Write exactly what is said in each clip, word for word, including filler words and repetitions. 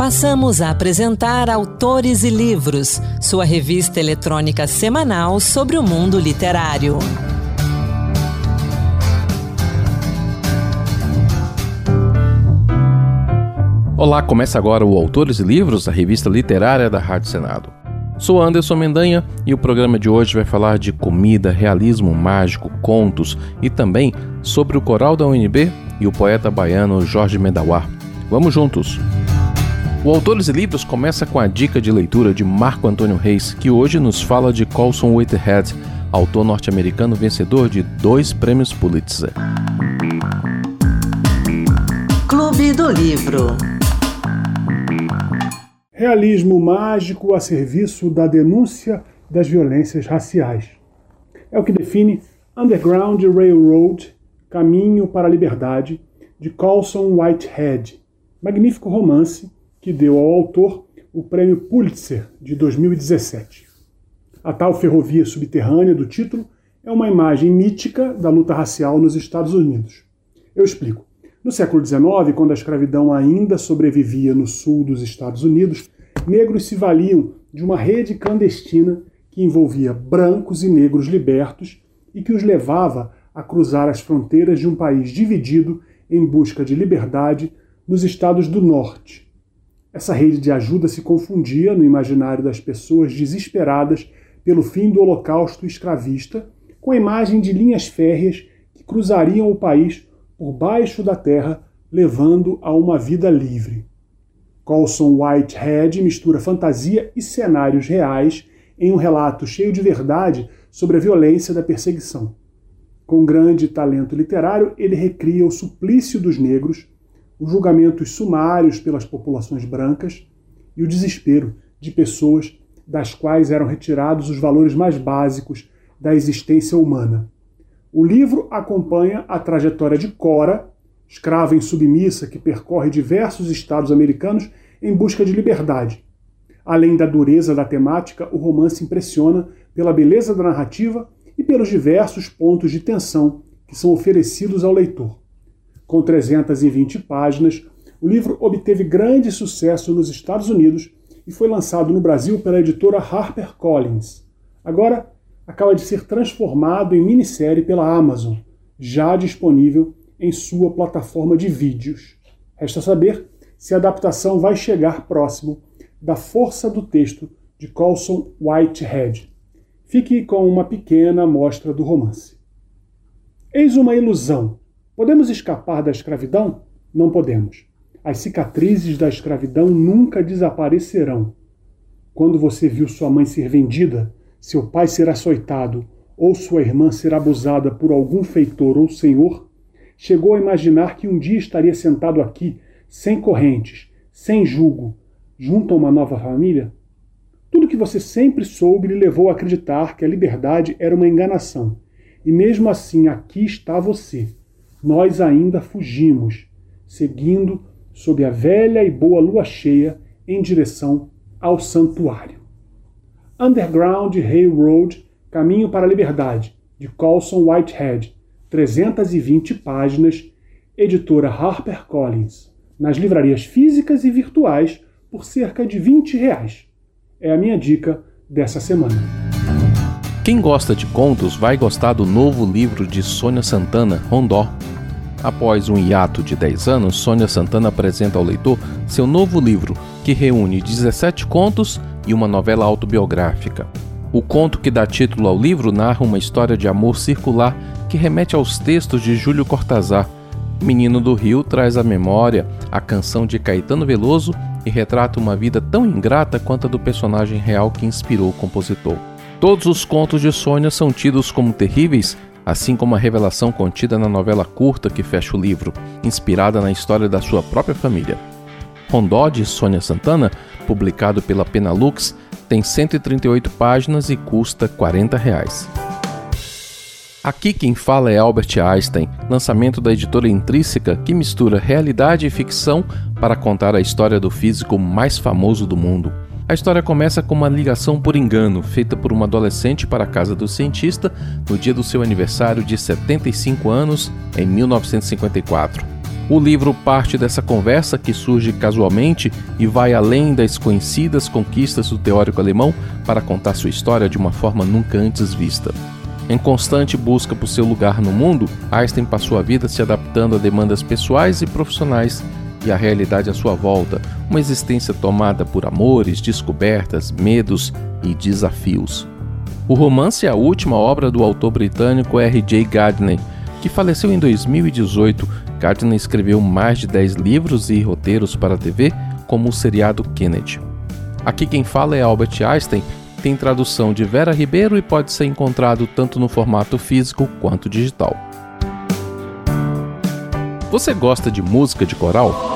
Passamos a apresentar Autores e Livros, sua revista eletrônica semanal sobre o mundo literário. Olá, começa agora o Autores e Livros, a revista literária da Rádio Senado. Sou Anderson Mendanha e o programa de hoje vai falar de comida, realismo mágico, contos e também sobre o coral da U N B e o poeta baiano Jorge Medawar. Vamos juntos! O Autores e Livros começa com a dica de leitura de Marco Antônio Reis, que hoje nos fala de Colson Whitehead, autor norte-americano vencedor de dois prêmios Pulitzer. Clube do Livro. Realismo mágico a serviço da denúncia das violências raciais. É o que define Underground Railroad, Caminho para a Liberdade, de Colson Whitehead, magnífico romance que deu ao autor o prêmio Pulitzer de dois mil e dezessete. A tal ferrovia subterrânea do título é uma imagem mítica da luta racial nos Estados Unidos. Eu explico. No século dezenove, quando a escravidão ainda sobrevivia no sul dos Estados Unidos, negros se valiam de uma rede clandestina que envolvia brancos e negros libertos e que os levava a cruzar as fronteiras de um país dividido em busca de liberdade nos estados do norte. Essa rede de ajuda se confundia no imaginário das pessoas desesperadas pelo fim do holocausto escravista com a imagem de linhas férreas que cruzariam o país por baixo da terra, levando a uma vida livre. Colson Whitehead mistura fantasia e cenários reais em um relato cheio de verdade sobre a violência da perseguição. Com grande talento literário, ele recria o suplício dos negros, os julgamentos sumários pelas populações brancas e o desespero de pessoas das quais eram retirados os valores mais básicos da existência humana. O livro acompanha a trajetória de Cora, escrava insubmissa que percorre diversos estados americanos em busca de liberdade. Além da dureza da temática, o romance impressiona pela beleza da narrativa e pelos diversos pontos de tensão que são oferecidos ao leitor. Com trezentas e vinte páginas, o livro obteve grande sucesso nos Estados Unidos e foi lançado no Brasil pela editora HarperCollins. Agora, acaba de ser transformado em minissérie pela Amazon, já disponível em sua plataforma de vídeos. Resta saber se a adaptação vai chegar próximo da força do texto de Colson Whitehead. Fique com uma pequena amostra do romance. Eis uma ilusão. Podemos escapar da escravidão? Não podemos. As cicatrizes da escravidão nunca desaparecerão. Quando você viu sua mãe ser vendida, seu pai ser açoitado ou sua irmã ser abusada por algum feitor ou senhor, chegou a imaginar que um dia estaria sentado aqui, sem correntes, sem jugo, junto a uma nova família? Tudo que você sempre soube lhe levou a acreditar que a liberdade era uma enganação. E mesmo assim, aqui está você. Nós ainda fugimos, seguindo sob a velha e boa lua cheia em direção ao santuário. Underground Railroad, Caminho para a Liberdade, de Colson Whitehead, trezentas e vinte páginas, editora HarperCollins, nas livrarias físicas e virtuais por cerca de vinte reais. É a minha dica dessa semana. Quem gosta de contos vai gostar do novo livro de Sônia Santana, Rondó. Após um hiato de dez anos, Sônia Santana apresenta ao leitor seu novo livro, que reúne dezessete contos e uma novela autobiográfica. O conto que dá título ao livro narra uma história de amor circular que remete aos textos de Júlio Cortázar. Menino do Rio traz à memória a canção de Caetano Veloso e retrata uma vida tão ingrata quanto a do personagem real que inspirou o compositor. Todos os contos de Sônia são tidos como terríveis, assim como a revelação contida na novela curta que fecha o livro, inspirada na história da sua própria família. Rondó, de Sônia Santana, publicado pela Penalux, tem cento e trinta e oito páginas e custa quarenta reais. Aqui quem fala é Albert Einstein, lançamento da editora Intrínseca, que mistura realidade e ficção para contar a história do físico mais famoso do mundo. A história começa com uma ligação por engano, feita por uma adolescente para a casa do cientista no dia do seu aniversário de setenta e cinco anos, em mil novecentos e cinquenta e quatro. O livro parte dessa conversa que surge casualmente e vai além das conhecidas conquistas do teórico alemão para contar sua história de uma forma nunca antes vista. Em constante busca por seu lugar no mundo, Einstein passou a vida se adaptando a demandas pessoais e profissionais e à realidade à sua volta, uma existência tomada por amores, descobertas, medos e desafios. O romance é a última obra do autor britânico R J Gardner, que faleceu em dois mil e dezoito. Gardner escreveu mais de dez livros e roteiros para a T V, como o seriado Kennedy. Aqui quem fala é Albert Einstein, tem tradução de Vera Ribeiro e pode ser encontrado tanto no formato físico quanto digital. Você gosta de música de coral?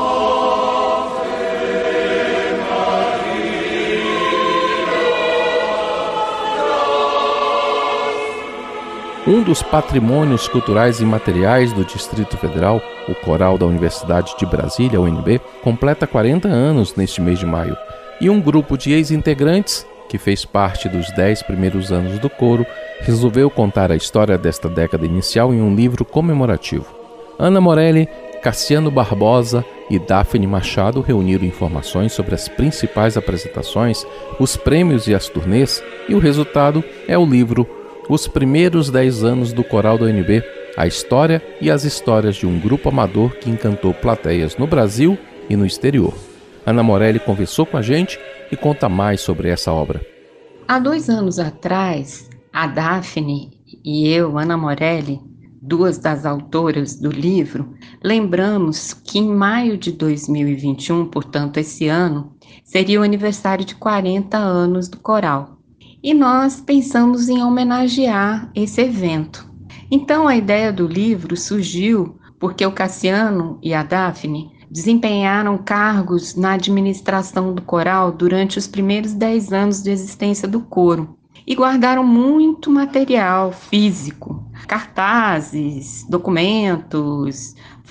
Um dos patrimônios culturais imateriais do Distrito Federal, o Coral da Universidade de Brasília, U N B, completa quarenta anos neste mês de maio. E um grupo de ex-integrantes, que fez parte dos dez primeiros anos do coro, resolveu contar a história desta década inicial em um livro comemorativo. Ana Morelli, Cassiano Barbosa e Daphne Machado reuniram informações sobre as principais apresentações, os prêmios e as turnês, e o resultado é o livro Os Primeiros dez Anos do Coral da U N B, a história e as histórias de um grupo amador que encantou plateias no Brasil e no exterior. Ana Morelli conversou com a gente e conta mais sobre essa obra. Há dois anos atrás, a Daphne e eu, Ana Morelli, duas das autoras do livro, lembramos que em maio de dois mil e vinte e um, portanto esse ano, seria o aniversário de quarenta anos do coral. E nós pensamos em homenagear esse evento. Então a ideia do livro surgiu porque o Cassiano e a Daphne desempenharam cargos na administração do coral durante os primeiros dez anos de existência do coro e guardaram muito material físico, cartazes, documentos,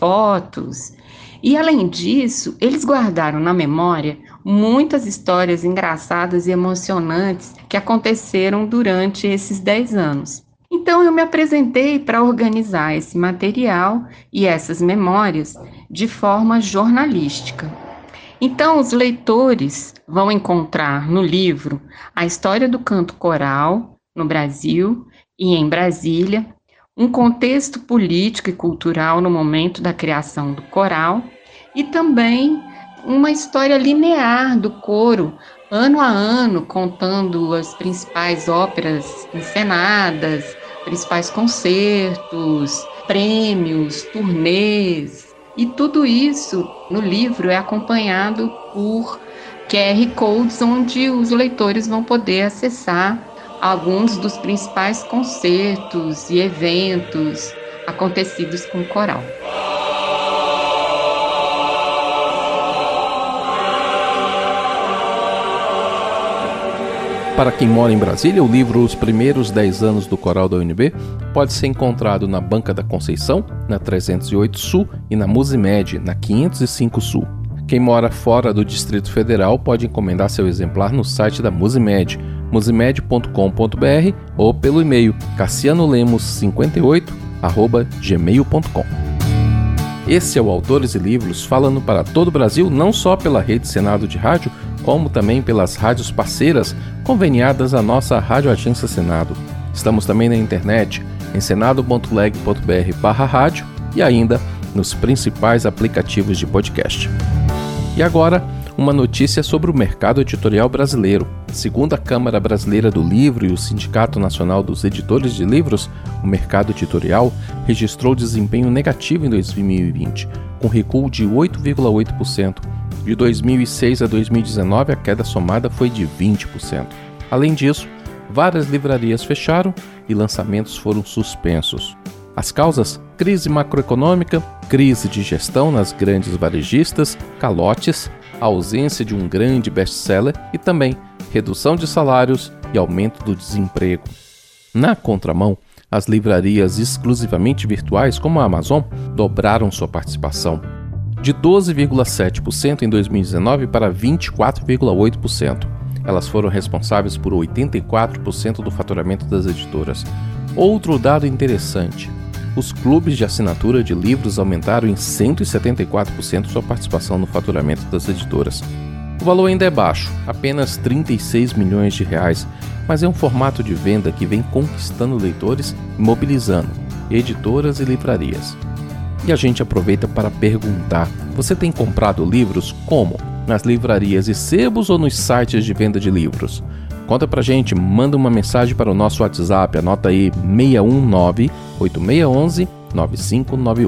fotos. E além disso, eles guardaram na memória muitas histórias engraçadas e emocionantes que aconteceram durante esses dez anos. Então eu me apresentei para organizar esse material e essas memórias de forma jornalística. Então os leitores vão encontrar no livro a história do canto coral no Brasil e em Brasília, um contexto político e cultural no momento da criação do coral e também uma história linear do coro, ano a ano, contando as principais óperas encenadas, principais concertos, prêmios, turnês. E tudo isso no livro é acompanhado por Q R Codes, onde os leitores vão poder acessar alguns dos principais concertos e eventos acontecidos com o coral. Para quem mora em Brasília, o livro Os Primeiros dez Anos do Coral da U N B pode ser encontrado na Banca da Conceição, na trezentos e oito Sul, e na Musimed, na quinhentos e cinco Sul. Quem mora fora do Distrito Federal pode encomendar seu exemplar no site da Musimed, musimed ponto com ponto b r, ou pelo e-mail cassianolemos cinquenta e oito arroba gmail ponto com. Esse é o Autores e Livros, falando para todo o Brasil, não só pela Rede Senado de Rádio, como também pelas rádios parceiras conveniadas à nossa Rádio Agência Senado. Estamos também na internet, em senado ponto leg ponto b r barra rádio e ainda nos principais aplicativos de podcast. E agora, uma notícia sobre o mercado editorial brasileiro. Segundo a Câmara Brasileira do Livro e o Sindicato Nacional dos Editores de Livros, o mercado editorial registrou desempenho negativo em dois mil e vinte, com recuo de oito vírgula oito por cento. De dois mil e seis a dois mil e dezenove, a queda somada foi de vinte por cento. Além disso, várias livrarias fecharam e lançamentos foram suspensos. As causas? Crise macroeconômica, crise de gestão nas grandes varejistas, calotes, a ausência de um grande best-seller e também redução de salários e aumento do desemprego. Na contramão, as livrarias exclusivamente virtuais, como a Amazon, dobraram sua participação, de doze vírgula sete por cento em dois mil e dezenove para vinte e quatro vírgula oito por cento. Elas foram responsáveis por oitenta e quatro por cento do faturamento das editoras. Outro dado interessante: Os clubes de assinatura de livros aumentaram em cento e setenta e quatro por cento sua participação no faturamento das editoras. O valor ainda é baixo, apenas trinta e seis milhões de reais, mas é um formato de venda que vem conquistando leitores e mobilizando editoras e livrarias. E a gente aproveita para perguntar: você tem comprado livros como? Nas livrarias e sebos ou nos sites de venda de livros? Conta pra gente, manda uma mensagem para o nosso WhatsApp, anota aí seis um nove, oito seis um um, nove cinco nove um.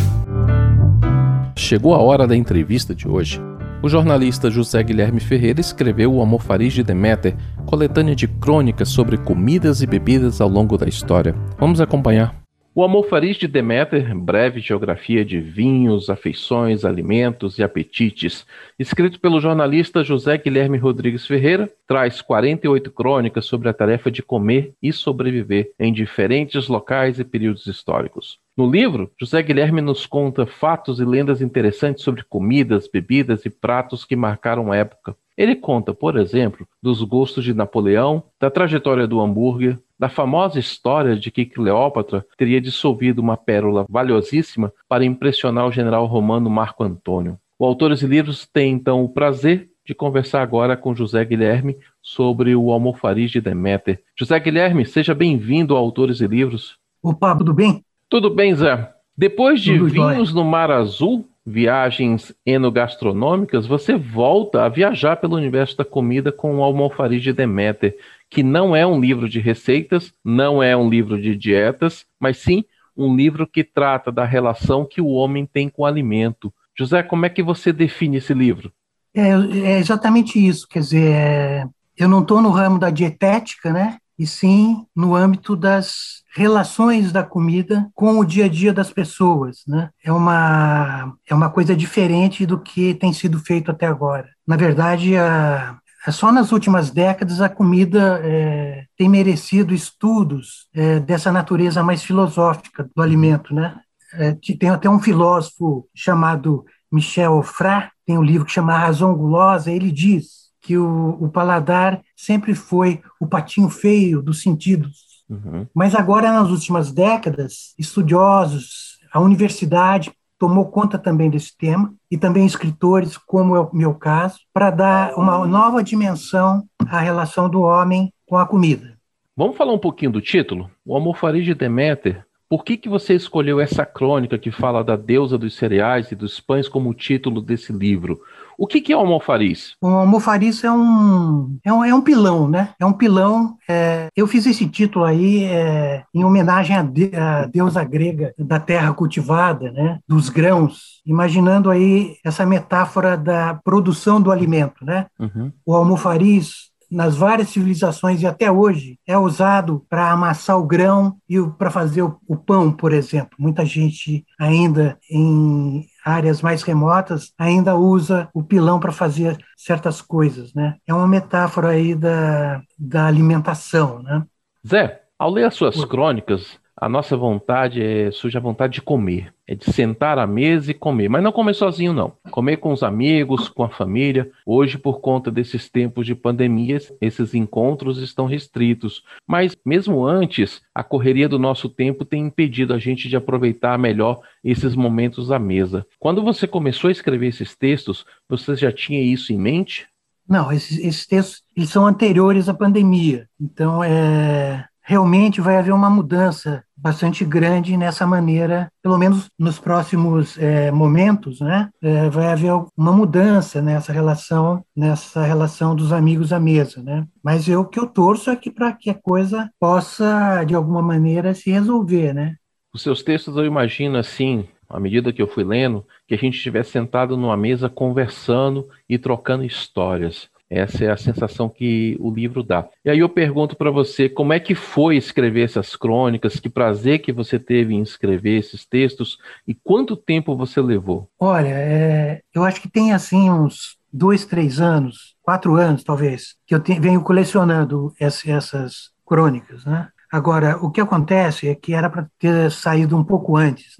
Chegou a hora da entrevista de hoje. O jornalista José Guilherme Ferreira escreveu O Almofariz de Deméter, coletânea de crônicas sobre comidas e bebidas ao longo da história. Vamos acompanhar. O Almofariz de Deméter, breve geografia de vinhos, afeições, alimentos e apetites, escrito pelo jornalista José Guilherme Rodrigues Ferreira, traz quarenta e oito crônicas sobre a tarefa de comer e sobreviver em diferentes locais e períodos históricos. No livro, José Guilherme nos conta fatos e lendas interessantes sobre comidas, bebidas e pratos que marcaram a época. Ele conta, por exemplo, dos gostos de Napoleão, da trajetória do hambúrguer, da famosa história de que Cleópatra teria dissolvido uma pérola valiosíssima para impressionar o general romano Marco Antônio. O Autores e Livros tem, então, o prazer de conversar agora com José Guilherme sobre o Almofariz de Deméter. José Guilherme, seja bem-vindo ao Autores e Livros. Opa, tudo bem? Tudo bem, Zé. Depois de Tudo Vinhos jóia. no Mar Azul, viagens enogastronômicas, você volta a viajar pelo universo da comida com o Almofariz de Deméter, que não é um livro de receitas, não é um livro de dietas, mas sim um livro que trata da relação que o homem tem com o alimento. José, como é que você define esse livro? É, é exatamente isso, quer dizer, é, eu não estou no ramo da dietética, né? E sim no âmbito das relações da comida com o dia a dia das pessoas, né? É uma, é uma coisa diferente do que tem sido feito até agora. Na verdade, a, é só nas últimas décadas a comida é, tem merecido estudos é, dessa natureza mais filosófica do alimento, né? É, tem até um filósofo chamado Michel Onfray, tem um livro que chama A Razão Gulosa, ele diz que o, o paladar sempre foi o patinho feio dos sentidos. Uhum. Mas agora, nas últimas décadas, estudiosos, a universidade tomou conta também desse tema, e também escritores, como é o meu caso, para dar uma nova dimensão à relação do homem com a comida. Vamos falar um pouquinho do título? O Almofariz de Deméter. Por que que você escolheu essa crônica que fala da deusa dos cereais e dos pães como título desse livro? O que que é o almofariz? O almofariz é um, é um, é um pilão, né? É um pilão. É, eu fiz esse título aí é, em homenagem à, de, à deusa grega da terra cultivada, né? Dos grãos, imaginando aí essa metáfora da produção do alimento, né? Uhum. O almofariz, nas várias civilizações e até hoje, é usado para amassar o grão e para fazer o, o pão, por exemplo. Muita gente ainda em áreas mais remotas ainda usa o pilão para fazer certas coisas, né? É uma metáfora aí da, da alimentação, né? Zé, ao ler as suas crônicas, a nossa vontade é, surge a vontade de comer, é de sentar à mesa e comer, mas não comer sozinho não, comer com os amigos, com a família. Hoje, por conta desses tempos de pandemia, esses encontros estão restritos, mas mesmo antes, a correria do nosso tempo tem impedido a gente de aproveitar melhor esses momentos à mesa. Quando você começou a escrever esses textos, você já tinha isso em mente? Não, esses, esses textos eles são anteriores à pandemia, então é... realmente vai haver uma mudança bastante grande nessa maneira, pelo menos nos próximos é, momentos, né? É, vai haver uma mudança nessa relação, nessa relação dos amigos à mesa, né? Mas eu, o que eu torço é que para que a coisa possa, de alguma maneira, se resolver, né? Os seus textos eu imagino assim, à medida que eu fui lendo, que a gente estivesse sentado numa mesa conversando e trocando histórias. Essa é a sensação que o livro dá. E aí eu pergunto para você, como é que foi escrever essas crônicas? Que prazer que você teve em escrever esses textos? E quanto tempo você levou? Olha, é, eu acho que tem assim uns dois, três anos, quatro anos talvez, que eu te, venho colecionando esse, essas crônicas, né? Agora, o que acontece é que era para ter saído um pouco antes, né?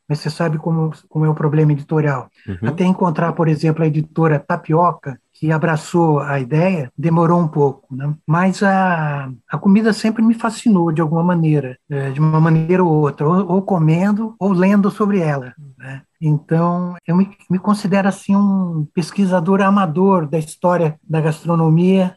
mas você sabe como, como é o problema editorial. Uhum. Até encontrar, por exemplo, a editora Tapioca, que abraçou a ideia, demorou um pouco, né? Mas a, a comida sempre me fascinou de alguma maneira, é, de uma maneira ou outra, ou, ou comendo ou lendo sobre ela, né? Então, eu me, me considero assim um pesquisador amador da história da gastronomia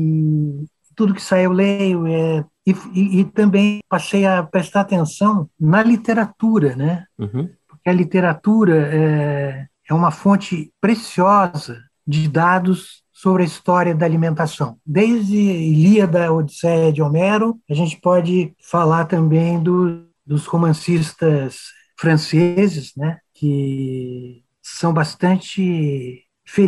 e tudo que sai eu leio. É, e, e, e também passei a prestar atenção na literatura, né? Uhum. Porque a literatura é, é uma fonte preciosa de dados sobre a história da alimentação. Desde Ilíada, Odisseia de Homero, a gente pode falar também do, dos romancistas franceses, né, que são bastante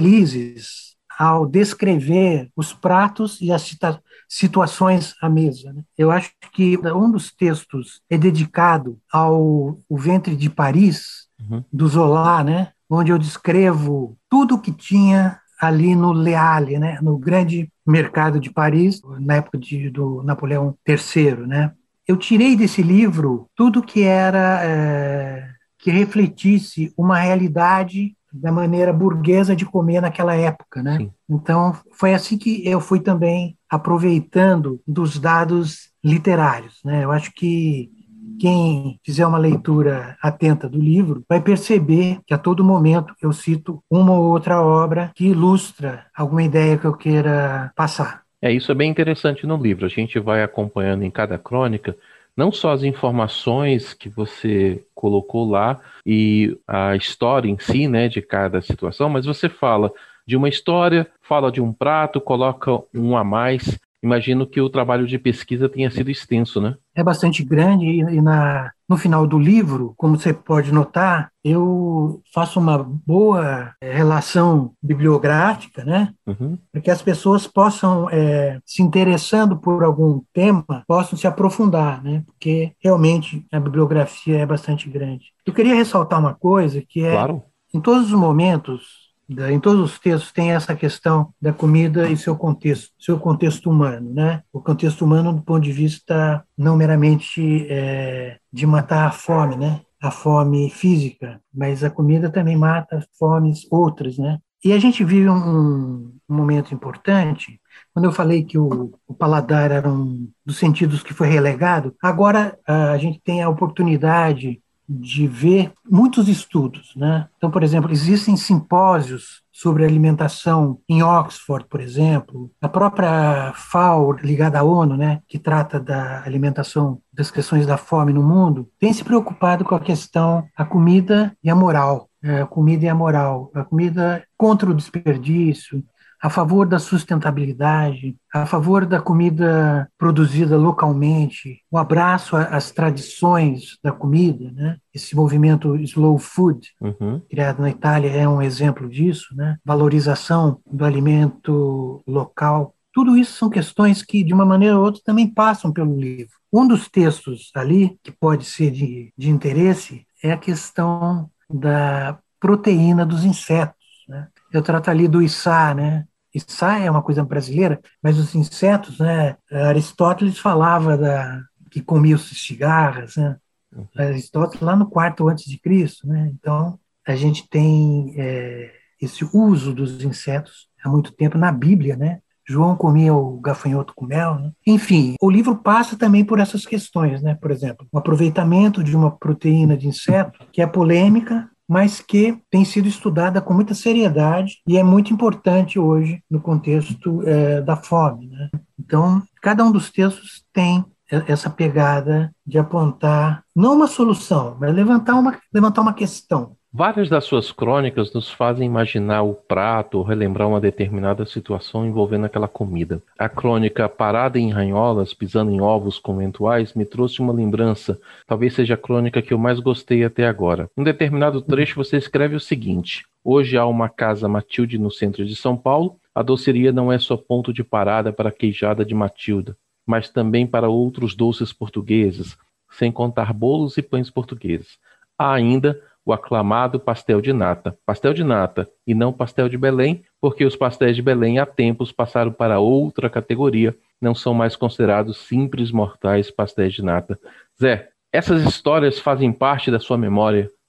felizes ao descrever os pratos e as situações à mesa, né? Eu acho que um dos textos é dedicado ao O Ventre de Paris, Uhum. do Zola, né, onde eu descrevo tudo o que tinha ali no Les Halles, né, no grande mercado de Paris, na época de, do Napoleão terceiro, né. Eu tirei desse livro tudo que era é, que refletisse uma realidade da maneira burguesa de comer naquela época, né? Sim. Então foi assim que eu fui também aproveitando dos dados literários, né? Eu acho que quem fizer uma leitura atenta do livro vai perceber que a todo momento eu cito uma ou outra obra que ilustra alguma ideia que eu queira passar. É, isso é bem interessante no livro. A gente vai acompanhando em cada crônica não só as informações que você colocou lá e a história em si, né, de cada situação, mas você fala de uma história, fala de um prato, coloca um a mais. Imagino que o trabalho de pesquisa tenha sido extenso, né? É bastante grande e, e na, no final do livro, como você pode notar, eu faço uma boa é, relação bibliográfica, né? Uhum. Para que as pessoas possam, é, se interessando por algum tema, possam se aprofundar, né? Porque realmente a bibliografia é bastante grande. Eu queria ressaltar uma coisa que é, Claro. em todos os momentos, em todos os textos tem essa questão da comida e seu contexto, seu contexto humano, né? O contexto humano do ponto de vista não meramente é, de matar a fome, né? A fome física, mas a comida também mata fomes outras, né? E a gente vive um, um momento importante. Quando eu falei que o, o paladar era um dos sentidos que foi relegado, agora a gente tem a oportunidade de ver muitos estudos, né? Então, por exemplo, existem simpósios sobre alimentação em Oxford, por exemplo, a própria F A O, ligada à ONU, né, que trata da alimentação, das questões da fome no mundo, tem se preocupado com a questão a comida e a moral, a comida e a moral, a comida contra o desperdício, a favor da sustentabilidade, a favor da comida produzida localmente, o abraço às tradições da comida, né? Esse movimento Slow Food, uhum. criado na Itália, é um exemplo disso, né? Valorização do alimento local. Tudo isso são questões que, de uma maneira ou outra, também passam pelo livro. Um dos textos ali, que pode ser de, de interesse, é a questão da proteína dos insetos, né? Eu trato ali do içá, né? Içá é uma coisa brasileira, mas os insetos, né? Aristóteles falava da, que comia os cigarras, né? Uhum. Aristóteles lá no quarto antes de Cristo, né? Então a gente tem é, esse uso dos insetos há muito tempo na Bíblia, né? João comia o gafanhoto com mel, né? Enfim, o livro passa também por essas questões, né? Por exemplo, o aproveitamento de uma proteína de inseto que é polêmica, mas que tem sido estudada com muita seriedade e é muito importante hoje no contexto é, da fome, né? Então, cada um dos textos tem essa pegada de apontar, não uma solução, mas levantar uma, levantar uma questão. Várias das suas crônicas nos fazem imaginar o prato ou relembrar uma determinada situação envolvendo aquela comida. A crônica Parada em Ranholas, Pisando em Ovos Conventuais me trouxe uma lembrança, talvez seja a crônica que eu mais gostei até agora. Em um determinado trecho você escreve o seguinte: hoje há uma casa Matilde no centro de São Paulo. A doceria não é só ponto de parada para a queijada de Matilda, mas também para outros doces portugueses, sem contar bolos e pães portugueses. Há ainda o aclamado pastel de nata. Pastel de nata e não pastel de Belém, porque os pastéis de Belém há tempos passaram para outra categoria, não são mais considerados simples mortais pastéis de nata. Zé, essas histórias fazem parte da sua memória,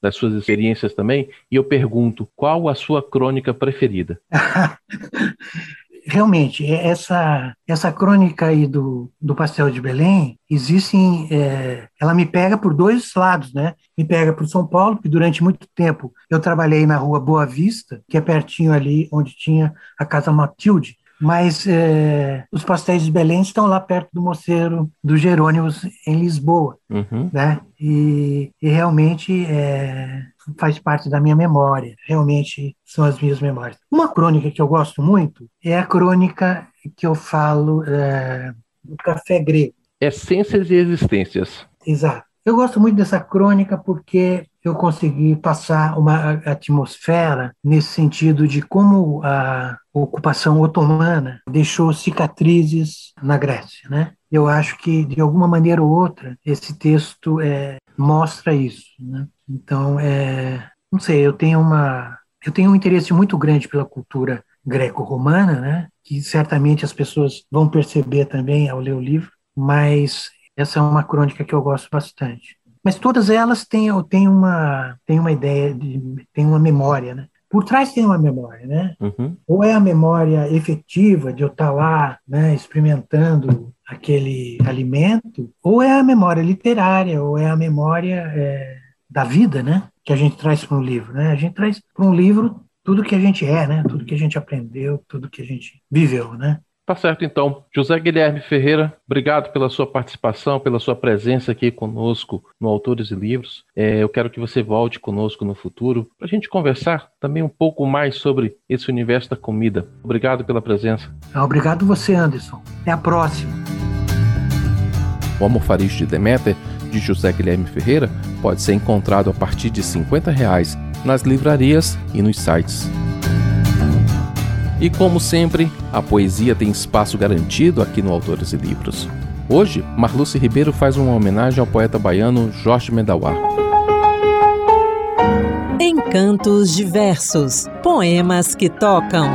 das suas experiências também, e eu pergunto, qual a sua crônica preferida? Realmente, essa, essa crônica aí do, do Pastel de Belém, existem, é, ela me pega por dois lados, né? Me pega por São Paulo, porque durante muito tempo eu trabalhei na rua Boa Vista, que é pertinho ali onde tinha a Casa Matilde, mas é, os pastéis de Belém estão lá perto do Mosteiro dos Jerônimos, em Lisboa, uhum. né? E, e realmente é, faz parte da minha memória, realmente são as minhas memórias. Uma crônica que eu gosto muito é a crônica que eu falo é, do café grego. Essências e existências. Exato. Eu gosto muito dessa crônica porque eu consegui passar uma atmosfera nesse sentido de como a ocupação otomana deixou cicatrizes na Grécia, né? Eu acho que, de alguma maneira ou outra, esse texto é, mostra isso, né? Então, é, não sei, eu tenho, uma, eu tenho um interesse muito grande pela cultura greco-romana, né? Que certamente as pessoas vão perceber também ao ler o livro, mas essa é uma crônica que eu gosto bastante. Mas todas elas têm, têm, uma, têm uma ideia, de, têm uma memória, né? Por trás tem uma memória, né? Uhum. Ou é a memória efetiva de eu estar lá, né, experimentando aquele alimento, ou é a memória literária, ou é a memória é, da vida, né? Que a gente traz para um livro, né? A gente traz para um livro tudo que a gente é, né? Tudo que a gente aprendeu, tudo que a gente viveu, né? Tá certo, então. José Guilherme Ferreira, obrigado pela sua participação, pela sua presença aqui conosco no Autores e Livros. É, eu quero que você volte conosco no futuro para a gente conversar também um pouco mais sobre esse universo da comida. Obrigado pela presença. Obrigado você, Anderson. Até a próxima. O Almofariz de Deméter, de José Guilherme Ferreira, pode ser encontrado a partir de cinquenta reais nas livrarias e nos sites. E como sempre, a poesia tem espaço garantido aqui no Autores e Livros. Hoje, Marluce Ribeiro faz uma homenagem ao poeta baiano Jorge Medawar. Encantos Diversos, poemas que tocam.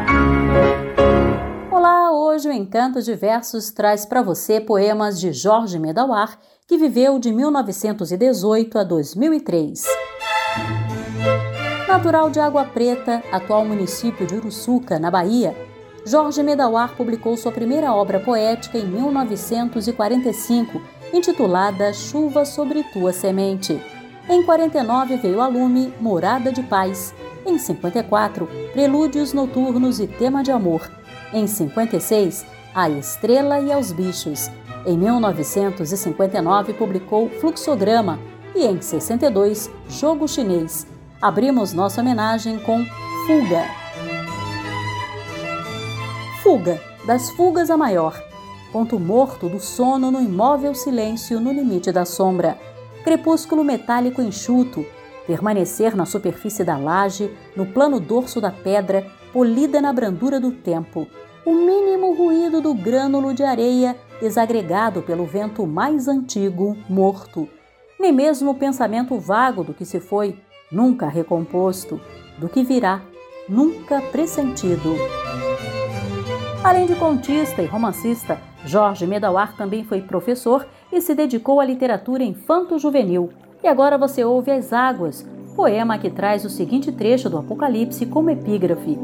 Olá, hoje o Encantos Diversos traz para você poemas de Jorge Medawar, que viveu de mil novecentos e dezoito a dois mil e três. Natural de Água Preta, atual município de Uruçuca, na Bahia, Jorge Medawar publicou sua primeira obra poética em mil novecentos e quarenta e cinco, intitulada Chuva sobre Tua Semente. Em quarenta e nove veio a lume Morada de Paz. Em cinquenta e quatro, Prelúdios Noturnos e Tema de Amor. Em cinquenta e seis, A Estrela e aos Bichos. Em mil novecentos e cinquenta e nove publicou Fluxograma e em sessenta e dois, Jogo Chinês. Abrimos nossa homenagem com Fuga. Fuga, das fugas a maior. Conto morto do sono no imóvel silêncio no limite da sombra. Crepúsculo metálico enxuto. Permanecer na superfície da laje, no plano dorso da pedra, polida na brandura do tempo. O mínimo ruído do grânulo de areia, desagregado pelo vento mais antigo, morto. Nem mesmo o pensamento vago do que se foi, nunca recomposto, do que virá, nunca pressentido. Além de contista e romancista, Jorge Medawar também foi professor e se dedicou à literatura infanto-juvenil. E agora você ouve As Águas, poema que traz o seguinte trecho do Apocalipse como epígrafe.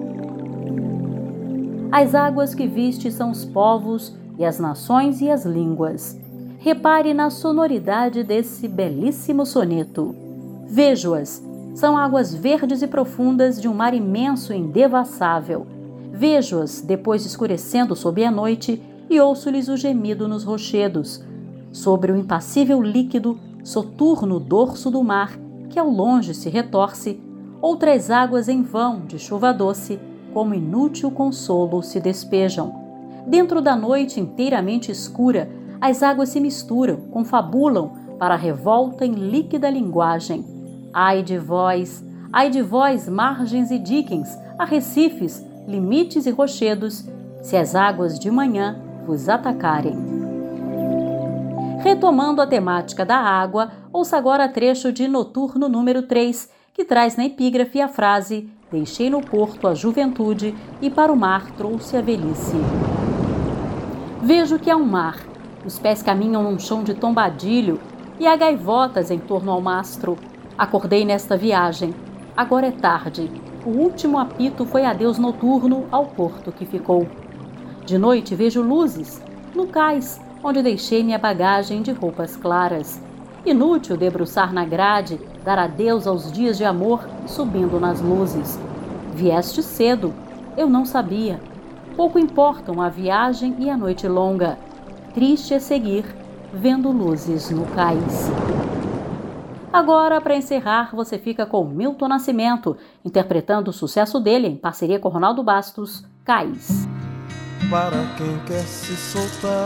As águas que viste são os povos e as nações e as línguas. Repare na sonoridade desse belíssimo soneto. Vejo-as. São águas verdes e profundas de um mar imenso e indevassável. Vejo-as depois escurecendo sob a noite e ouço-lhes o gemido nos rochedos. Sobre o impassível líquido, soturno dorso do mar, que ao longe se retorce, outras águas em vão de chuva doce, como inútil consolo se despejam. Dentro da noite inteiramente escura, as águas se misturam, confabulam para a revolta em líquida linguagem. Ai de vós, ai de vós, margens e diquens, arrecifes, limites e rochedos, se as águas de manhã vos atacarem. Retomando a temática da água, ouça agora trecho de Noturno número três, que traz na epígrafe a frase Deixei no porto a juventude e para o mar trouxe a velhice. Vejo que há um mar, os pés caminham num chão de tombadilho e há gaivotas em torno ao mastro. Acordei nesta viagem. Agora é tarde. O último apito foi adeus noturno ao porto que ficou. De noite vejo luzes no cais, onde deixei minha bagagem de roupas claras. Inútil debruçar na grade, dar adeus aos dias de amor subindo nas luzes. Vieste cedo, eu não sabia. Pouco importam a viagem e a noite longa. Triste é seguir, vendo luzes no cais. Agora, para encerrar, você fica com Milton Nascimento, interpretando o sucesso dele em parceria com Ronaldo Bastos, Cais. Para quem quer se soltar,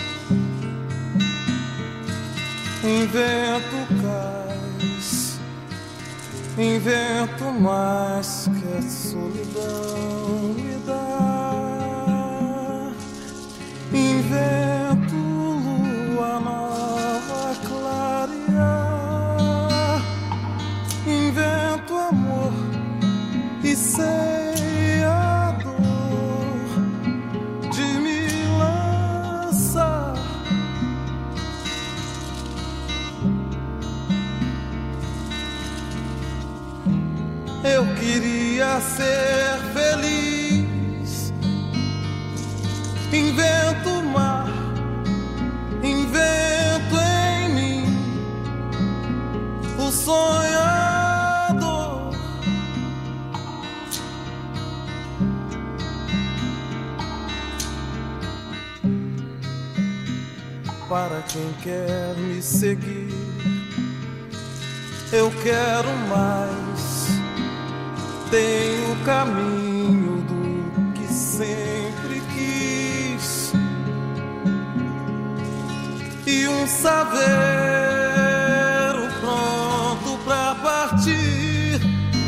invento cais, invento mais que a solidão me dá, invento lua nova clarear, invento amor e sei a dor de me lançar. Eu queria ser feliz, invento o mar, invento em mim o sonhador. Para quem quer me seguir, eu quero mais. Tenho o caminho do que sempre quis e um saveiro pronto pra partir.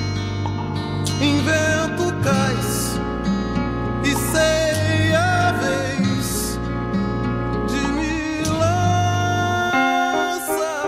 Invento cais e sei a vez de me lançar.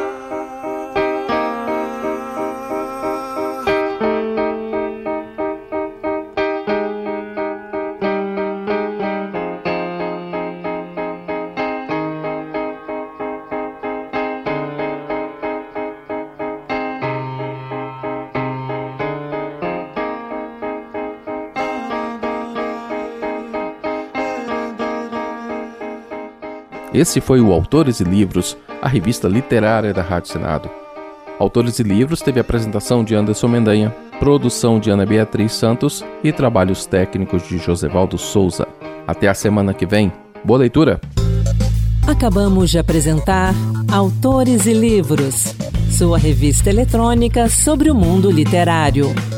Esse foi o Autores e Livros, a revista literária da Rádio Senado. Autores e Livros teve apresentação de Anderson Mendanha, produção de Ana Beatriz Santos e trabalhos técnicos de Josevaldo Souza. Até a semana que vem. Boa leitura! Acabamos de apresentar Autores e Livros, sua revista eletrônica sobre o mundo literário.